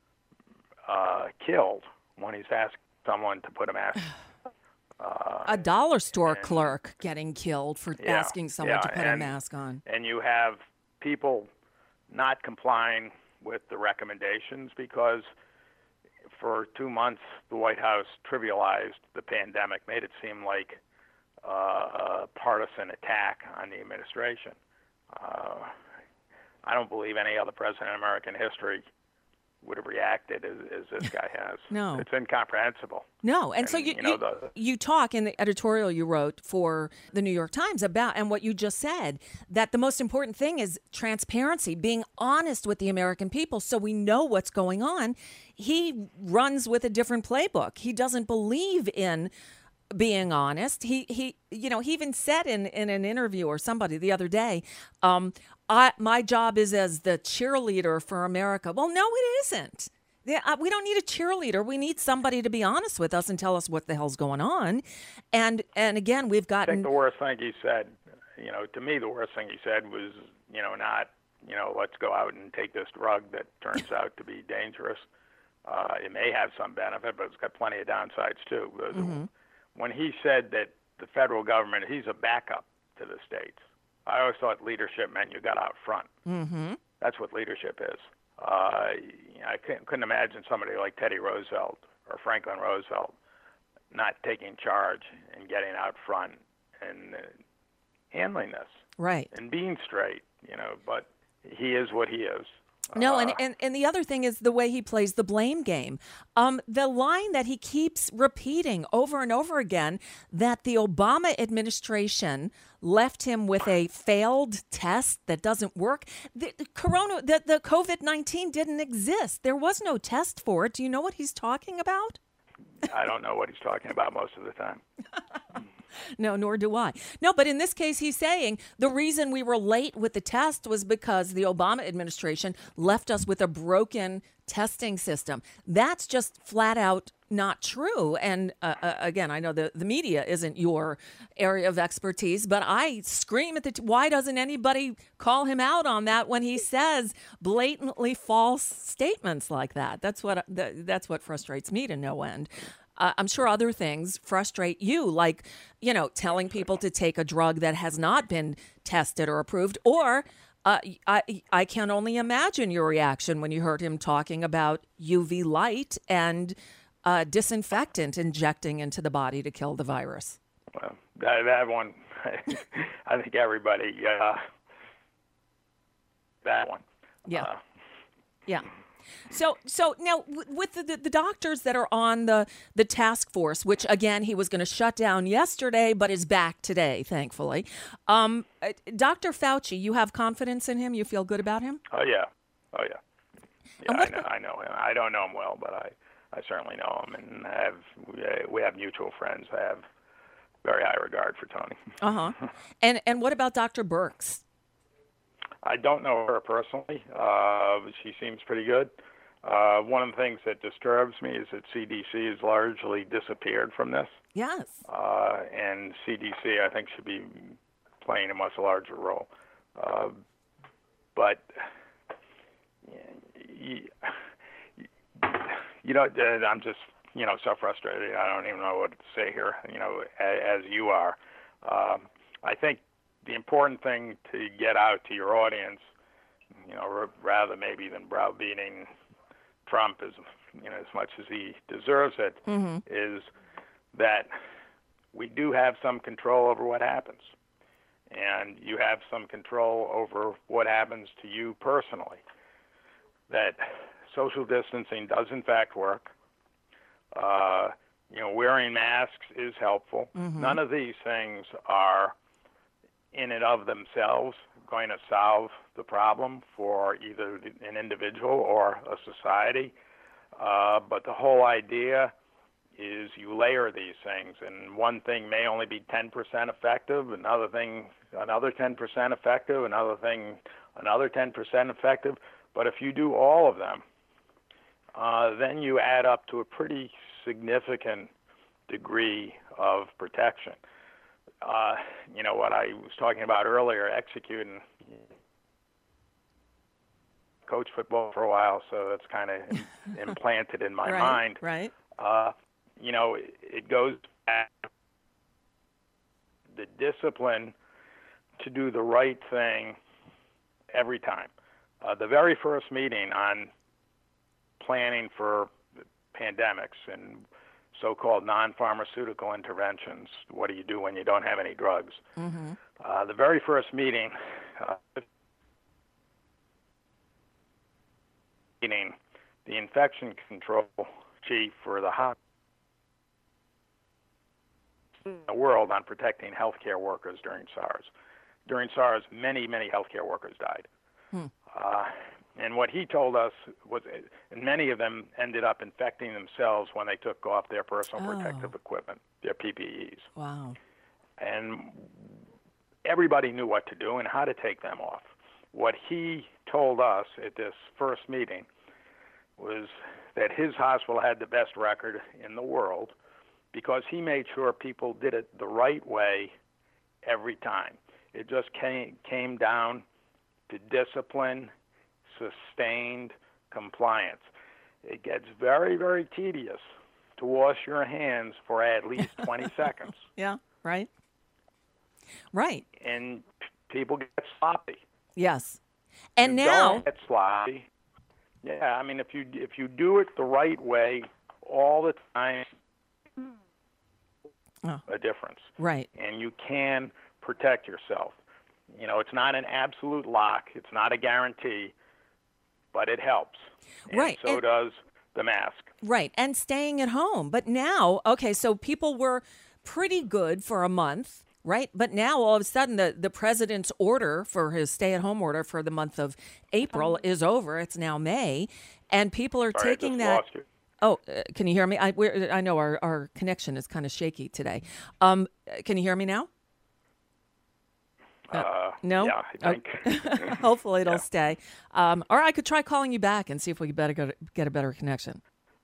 uh, killed when he's asked someone to put a mask uh, a dollar store and, clerk getting killed for yeah, asking someone yeah, to put and, a mask on. And you have people not complying with the recommendations because for two months the White House trivialized the pandemic, made it seem like uh, a partisan attack on the administration. Uh, I don't believe any other president in American history would have reacted as, as this guy has. No. It's incomprehensible. No, and, And, so you you know, you, the- you talk in the editorial you wrote for the New York Times about, and what you just said, that the most important thing is transparency, being honest with the American people so we know what's going on. He runs with a different playbook. He doesn't believe in being honest. He he you know, he even said in, in an interview or somebody the other day, um, I my job is as the cheerleader for America. Well, no, it isn't. Yeah, uh, we don't need a cheerleader. We need somebody to be honest with us and tell us what the hell's going on. And and again, we've I gotten think the worst thing he said, you know, to me, the worst thing he said was, you know, not, you know, let's go out and take this drug that turns out to be dangerous. Uh, it may have some benefit, but it's got plenty of downsides too. Mm-hmm. When he said that the federal government, he's a backup to the states. I always thought leadership meant you got out front. Mm-hmm. That's what leadership is. Uh, I couldn't, couldn't imagine somebody like Teddy Roosevelt or Franklin Roosevelt not taking charge and getting out front and uh, handling this. Right. And being straight, you know, but he is what he is. No, Uh, and, and, and the other thing is the way he plays the blame game. Um, the line that he keeps repeating over and over again, that the Obama administration left him with a failed test that doesn't work. The, the corona, the, the COVID nineteen didn't exist. There was no test for it. Do you know what he's talking about? I don't know what he's talking about most of the time. No, nor do I. No, but in this case, he's saying the reason we were late with the test was because the Obama administration left us with a broken testing system. That's just flat out not true. And uh, uh, again, I know the, the media isn't your area of expertise, but I scream at the, t- why doesn't anybody call him out on that when he says blatantly false statements like that? That's what, that's what frustrates me to no end. Uh, I'm sure other things frustrate you, like, you know, telling people to take a drug that has not been tested or approved. Or uh, I, I can only imagine your reaction when you heard him talking about U V light and uh, disinfectant injecting into the body to kill the virus. Well, that, that one, I think everybody, uh, that one. Yeah. Uh, yeah. So, so now w- with the, the, the doctors that are on the, the task force, which again he was going to shut down yesterday, but is back today, thankfully. Um, uh, Doctor Fauci, you have confidence in him? You feel good about him? Oh yeah, oh yeah. Yeah, And I what know, I know him. I don't know him well, but I, I certainly know him, and I have we, we have mutual friends. I have very high regard for Tony. Uh huh. And and what about Doctor Birx? I don't know her personally. Uh, but she seems pretty good. Uh, one of the things that disturbs me is that C D C has largely disappeared from this. Yes. Uh, and C D C, I think, should be playing a much larger role. Uh, but, you, you know, I'm just, you know, so frustrated. I don't even know what to say here, you know, as, as you are. Um, I think the important thing to get out to your audience, you know, rather maybe than browbeating Trump as, you know, as much as he deserves it, mm-hmm. is that we do have some control over what happens. And you have some control over what happens to you personally. That social distancing does in fact work. Uh, you know, wearing masks is helpful. Mm-hmm. None of these things are in and of themselves going to solve the problem for either an individual or a society. Uh, but the whole idea is you layer these things, and one thing may only be ten percent effective, another thing, another ten percent effective, another thing, another ten percent effective. But if you do all of them, uh, then you add up to a pretty significant degree of protection. Uh, you know, what I was talking about earlier, executing, coach football for a while, so that's kind of implanted in my right, mind. Right. Uh, you know, it, it goes back to the discipline to do the right thing every time. uh, the very first meeting on planning for pandemics and so-called non-pharmaceutical interventions. What do you do when you don't have any drugs? Mm-hmm. Uh, the very first meeting, uh, meeting, the infection control chief for the hospital in the world on protecting healthcare workers during SARS. During SARS, many, many healthcare workers died. Hmm. Uh, and what he told us was, and many of them ended up infecting themselves when they took off their personal Oh. protective equipment, their P P Es. Wow. And everybody knew what to do and how to take them off. What he told us at this first meeting was that his hospital had the best record in the world because he made sure people did it the right way every time. It just came, came down to discipline, sustained compliance. It gets very, very tedious to wash your hands for at least twenty seconds. Yeah, right. Right. And p- people get sloppy. Yes. And You now, don't get sloppy. Yeah, I mean, if you if you do it the right way all the time, Oh. a difference. right. And you can protect yourself. You know, it's not an absolute lock. It's not a guarantee, but it helps. And Right, so and- does the mask. Right. And staying at home. But now, okay, so people were pretty good for a month, right? But now all of a sudden the, the president's order for his stay-at-home order for the month of April is over. It's now May. And people are Sorry, I taking just that. lost you. Oh, uh, can you hear me? I, we're, I know our, our connection is kind of shaky today. Um, can you hear me now? Uh, No? Yeah, I think. Oh. Hopefully it'll Yeah. stay. Um, or I could try calling you back and see if we could better get, get a better connection.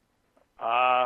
Uh,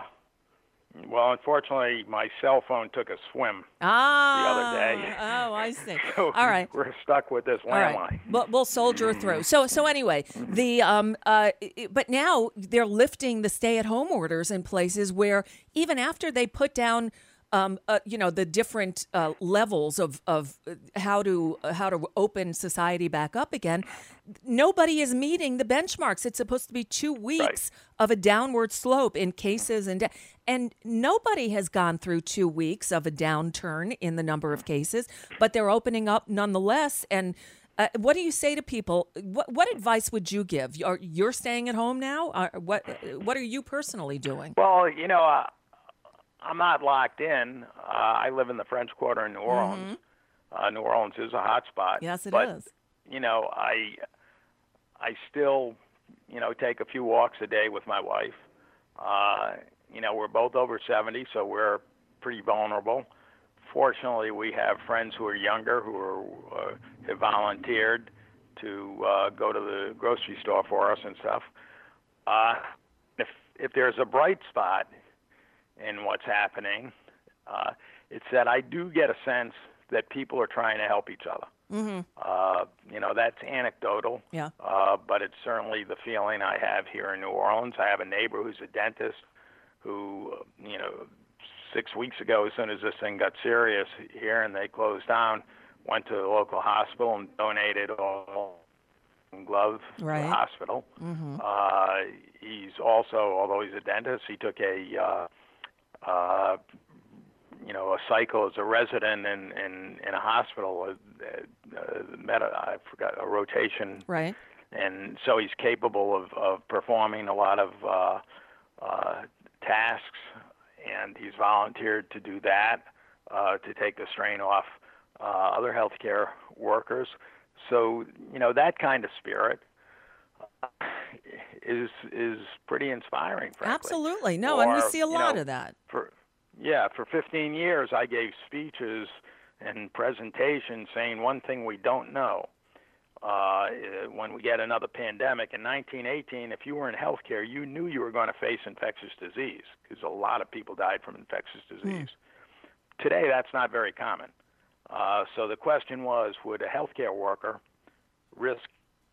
well, unfortunately, my cell phone took a swim Ah. the other day. Oh, I see. So All right. we're stuck with this All right. landline. But we'll soldier through. So so anyway, the um uh i- but now they're lifting the stay-at-home orders in places where even after they put down um uh, you know the different uh, levels of of uh, how to uh, how to open society back up again, nobody is meeting the benchmarks. It's supposed to be two weeks of a downward slope in cases and de- and nobody has gone through two weeks of a downturn in the number of cases, but they're opening up nonetheless. And uh, what do you say to people? What what advice would you give? Are you're staying at home now? Uh, what what are you personally doing? Well, you know, uh, I'm not locked in. Uh, I live in the French Quarter in New Orleans. Uh, New Orleans is a hot spot. Yes, it but, is. You know, I I still, you know, take a few walks a day with my wife. Uh, you know, we're both over seventy, so we're pretty vulnerable. Fortunately, we have friends who are younger who are, uh, have volunteered to uh, go to the grocery store for us and stuff. Uh, if if there's a bright spot in what's happening, uh, it's that I do get a sense that people are trying to help each other. Mm-hmm. Uh, you know, that's anecdotal, Yeah. uh, but it's certainly the feeling I have here in New Orleans. I have a neighbor who's a dentist who, uh, you know, six weeks ago, as soon as this thing got serious here and they closed down, went to the local hospital and donated all gloves to Right. the hospital. Mm-hmm. Uh, he's also, although he's a dentist, he took a, uh, uh, you know, a cycle as a resident in, in, in a hospital, uh, uh, meta, I forgot, a rotation. Right. And so he's capable of, of performing a lot of uh, uh, tasks, and he's volunteered to do that, uh, to take the strain off uh, other healthcare workers. So, you know, that kind of spirit uh, is is pretty inspiring, frankly. Absolutely. No, and we Or, see a you lot know, of that. For, yeah, for fifteen years I gave speeches and presentations saying one thing we don't know. Uh, when we get another pandemic in nineteen eighteen, if you were in healthcare, you knew you were going to face infectious disease because a lot of people died from infectious disease. Mm. Today, that's not very common. Uh, so the question was, would a healthcare worker risk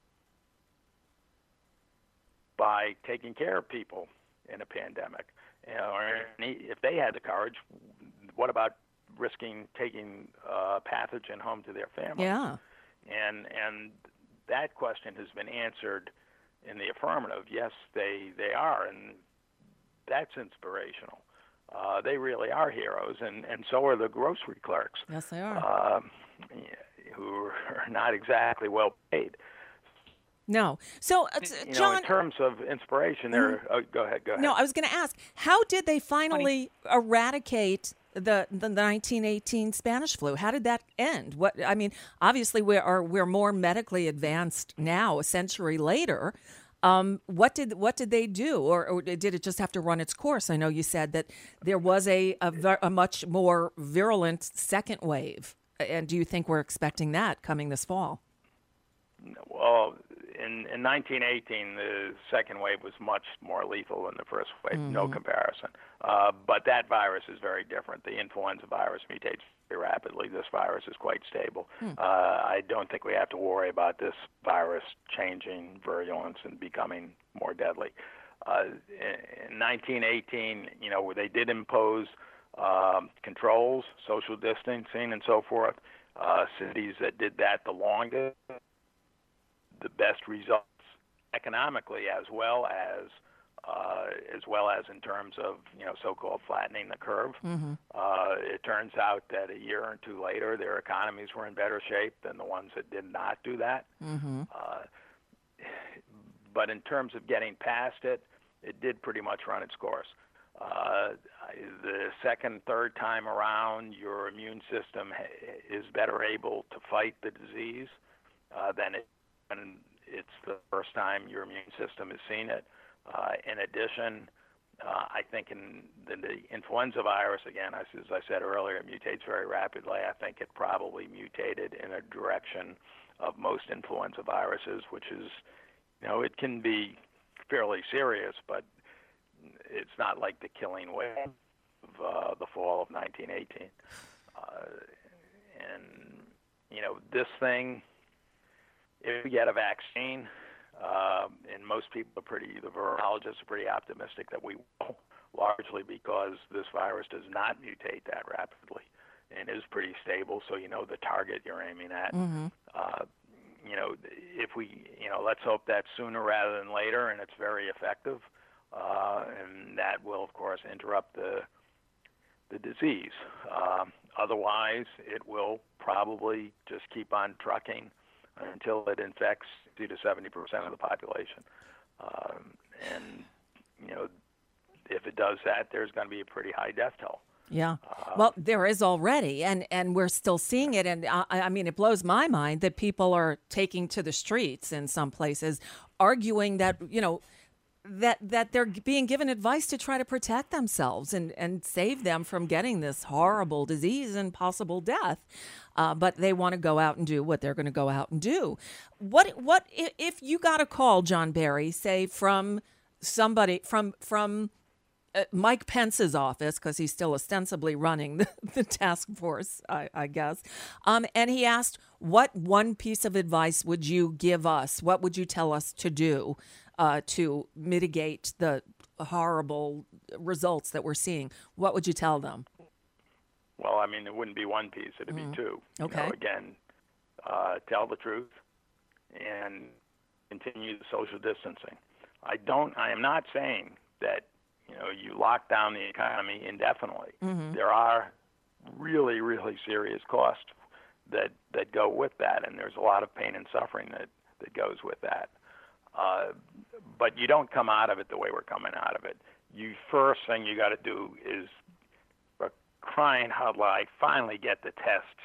by taking care of people in a pandemic? You know, or if they had the courage, what about risking taking uh, pathogen home to their family? Yeah. And and that question has been answered in the affirmative. Yes, they they are, and that's inspirational. Uh, they really are heroes, and, and so are the grocery clerks. Yes, they are. Uh, who are not exactly well paid. No. So, uh, you John, know, in terms of inspiration, there. Mhm. Oh, go ahead. Go ahead. No, I was going to ask, how did they finally eradicate the, the nineteen eighteen Spanish flu? How did that end? What I mean, obviously we are we're more medically advanced now, a century later. Um, what did what did they do, or, or did it just have to run its course? I know you said that there was a a, ver- a much more virulent second wave, and do you think we're expecting that coming this fall? Well, in, in nineteen eighteen, the second wave was much more lethal than the first wave, Mm-hmm. no comparison. Uh, but that virus is very different. The influenza virus mutates very rapidly. This virus is quite stable. Hmm. Uh, I don't think we have to worry about this virus changing virulence and becoming more deadly. Uh, in nineteen eighteen, you know, they did impose um, controls, social distancing, and so forth. Uh, cities that did that the longest, the best results economically, as well as uh, as well as in terms of, you know, so-called flattening the curve. Mm-hmm. Uh, it turns out that a year or two later, their economies were in better shape than the ones that did not do that. Mm-hmm. Uh, but in terms of getting past it, it did pretty much run its course. Uh, the second, third time around, your immune system is better able to fight the disease uh, than it when it's the first time your immune system has seen it. Uh, in addition, uh, I think in the, the influenza virus, again, as, as I said earlier, it mutates very rapidly. I think it probably mutated in a direction of most influenza viruses, which is, you know, it can be fairly serious, but it's not like the killing wave of uh, the fall of nineteen eighteen. Uh, and, you know, this thing, if we get a vaccine, uh, and most people are pretty, the virologists are pretty optimistic that we will, largely because this virus does not mutate that rapidly and is pretty stable, so you know the target you're aiming at. Mm-hmm. Uh, you know, if we, you know, let's hope that's sooner rather than later, and it's very effective, uh, and that will, of course, interrupt the the disease. Um, otherwise, it will probably just keep on trucking until it infects fifty to seventy percent of the population. Um, and, you know, if it does that, there's going to be a pretty high death toll. Yeah. Well, there is already, and, and we're still seeing it. And I, I mean, it blows my mind that people are taking to the streets in some places, arguing that, you know, that that they're being given advice to try to protect themselves and, and save them from getting this horrible disease and possible death. Uh, but they want to go out and do what they're going to go out and do. What what if you got a call, John Barry, say from somebody from from uh, Mike Pence's office, because he's still ostensibly running the, the task force, I, I guess, um, and he asked, what one piece of advice would you give us? What would you tell us to do uh, to mitigate the horrible results that we're seeing? What would you tell them? Well, I mean, it wouldn't be one piece; it'd Mm. be two. Okay. You know, again, uh, tell the truth and continue the social distancing. I don't. I am not saying that, you know, you lock down the economy indefinitely. Mm-hmm. There are really, really serious costs that that go with that, and there's a lot of pain and suffering that that goes with that. Uh, but you don't come out of it the way we're coming out of it. You first thing you got to do is, crying out loud, finally get the tests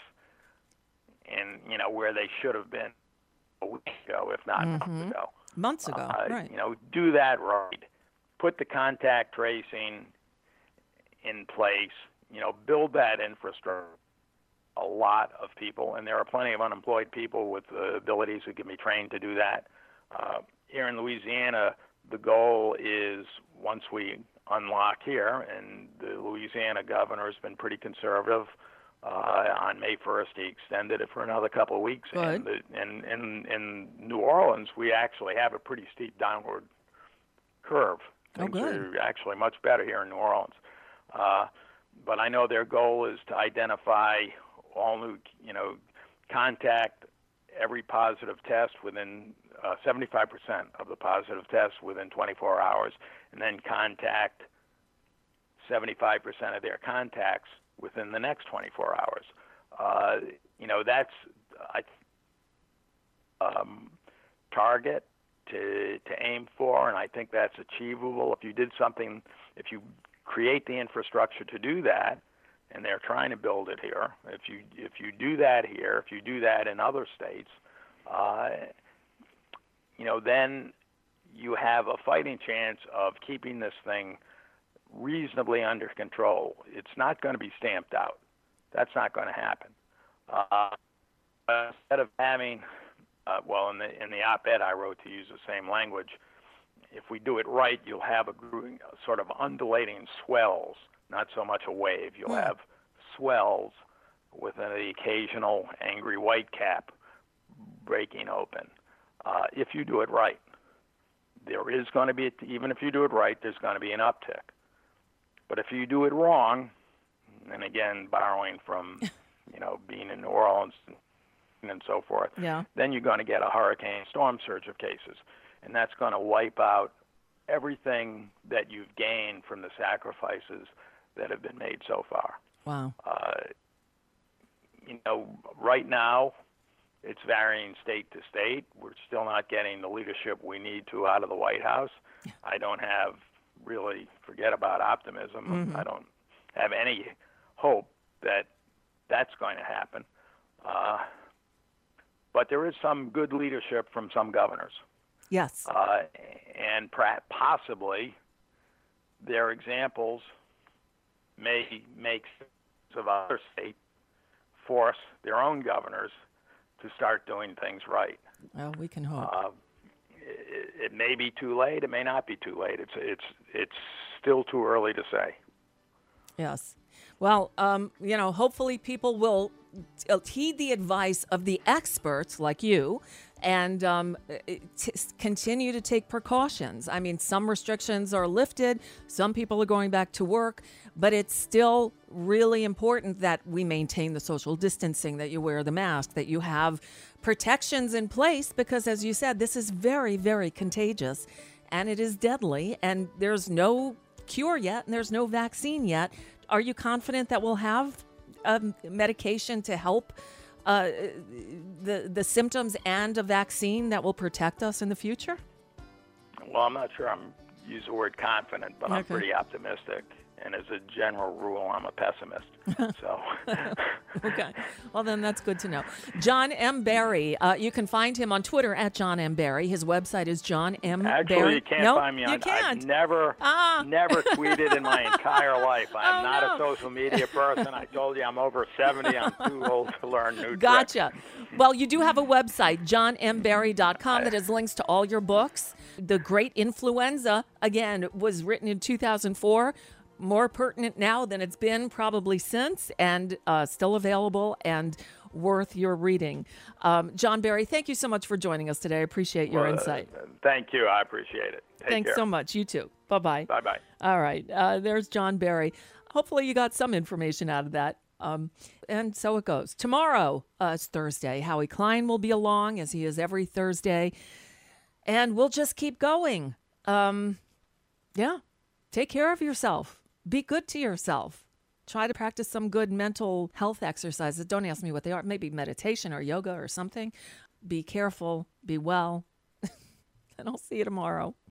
in, you know, where they should have been a week ago, if not Mm-hmm. months ago. Months ago, Uh, right. You know, do that right. Put the contact tracing in place. You know, build that infrastructure. A lot of people, and there are plenty of unemployed people with uh, abilities who can be trained to do that. Uh, here in Louisiana, the goal is, once we unlock here, and the Louisiana governor has been pretty conservative. Uh, on May first, he extended it for another couple of weeks. Good. And the, in, in, in New Orleans, we actually have a pretty steep downward curve. Oh, Things good. are actually much better here in New Orleans. Uh, but I know their goal is to identify all new, you know, contact every positive test within uh, seventy-five percent of the positive tests within twenty-four hours, and then contact seventy-five percent of their contacts within the next twenty-four hours. Uh, you know, that's I um, target to to aim for, and I think that's achievable. If you did something, if you create the infrastructure to do that, and they're trying to build it here. If you if you do that here, if you do that in other states, uh, you know, then you have a fighting chance of keeping this thing reasonably under control. It's not going to be stamped out. That's not going to happen. Uh, instead of having, uh, well, in the in the op-ed I wrote, to use the same language, if we do it right, you'll have a sort of undulating swells, not so much a wave. You'll mm. have swells with the occasional angry whitecap breaking open. Uh, if you do it right, there is going to be, even if you do it right, there's going to be an uptick. But if you do it wrong, and again, borrowing from, you know, being in New Orleans and so forth, yeah. then you're going to get a hurricane storm surge of cases. And that's going to wipe out everything that you've gained from the sacrifices that have been made so far. Wow. Uh, you know, right now, it's varying state to state. We're still not getting the leadership we need to out of the White House. I don't have really, forget about optimism. Mm-hmm. I don't have any hope that that's going to happen. Uh, but there is some good leadership from some governors. Yes. Uh, and possibly their examples may make of other states force their own governors to start doing things right. Well, we can hope. Uh, it, it may be too late. It may not be too late. It's it's it's still too early to say. Yes. Well, um, you know, hopefully people will heed the advice of the experts like you and um, t- continue to take precautions. I mean, some restrictions are lifted, some people are going back to work, but it's still really important that we maintain the social distancing, that you wear the mask, that you have protections in place, because as you said, this is very, very contagious and it is deadly, and there's no cure yet and there's no vaccine yet. Are you confident that we'll have a medication to help uh, the the symptoms and a vaccine that will protect us in the future? Well, I'm not sure I'm use the word confident, but okay. I'm pretty optimistic. And as a general rule, I'm a pessimist. So, okay. Well, then that's good to know. John M. Barry. Uh, you can find him on Twitter at John M. Barry. His website is John M. Actually, Barry. you can't nope, find me on. You can't. I've never, ah. never tweeted in my entire life. I'm oh, not no. a social media person. I told you I'm over seventy. I'm too old to learn new Gotcha. tricks. Well, you do have a website, john m barry dot com, that has links to all your books. The Great Influenza, again, was written in two thousand four. More pertinent now than it's been probably since, and uh, still available and worth your reading. Um, John Barry, thank you so much for joining us today. I appreciate your well, insight. Uh, thank you. I appreciate it. Take Thanks care. so much. You too. Bye-bye. Bye-bye. All right. Uh, there's John Barry. Hopefully you got some information out of that. Um, and so it goes. Tomorrow uh, is Thursday. Howie Klein will be along, as he is every Thursday. And we'll just keep going. Um, yeah. Take care of yourself. Be good to yourself. Try to practice some good mental health exercises. Don't ask me what they are. Maybe meditation or yoga or something. Be careful. Be well. And I'll see you tomorrow.